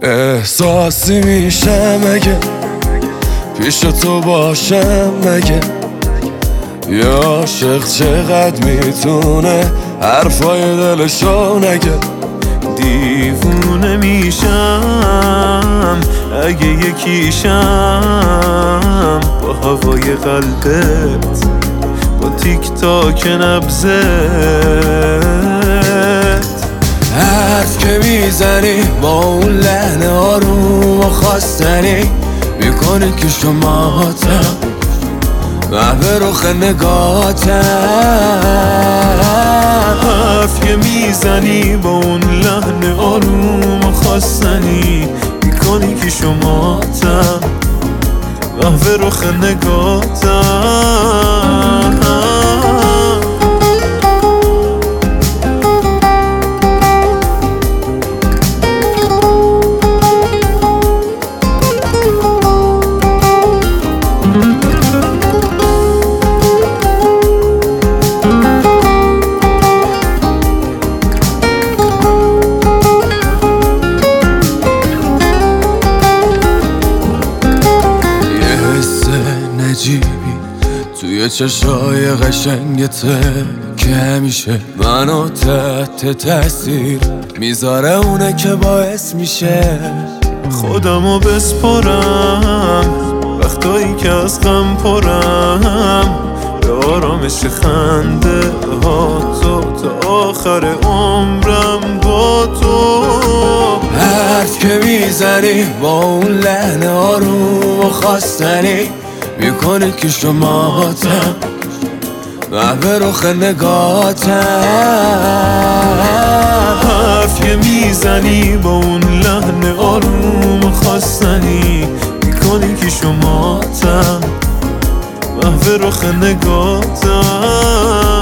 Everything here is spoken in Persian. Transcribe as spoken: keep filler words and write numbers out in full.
احساسی میشه مگه پیش تو باشم مگه؟ یا عاشق چقدر میتونه حرفای دلشو نگه؟ دیوونه میشم اگه یکیشم با هوای قلبت، با تیک تاک نبضت. حرف که میزنی با اون لحن آروم و خواستنی، میکنی که شماتم محو رخ نگاتم. حرف که میزنی با اون لحن آروم و خواستنی، میکنی که شماتم محو رخ نگاتم. عجیبی توی چشای قشنگته که همیشه منو تحت تاثیر میذاره، اونه که باعث میشه خودمو بسپرم وقتایی که از غم پرم، به آرامش خنده ها تو تا آخر عمرم با تو. حرف که میزنی با اون لحن آروم و خواستنی، میکنه که شماتم محو رخ نگاتم. حرف که میزنی با اون لحن آروم خواستنی، میکنی که شماتم محو رخ نگاتم.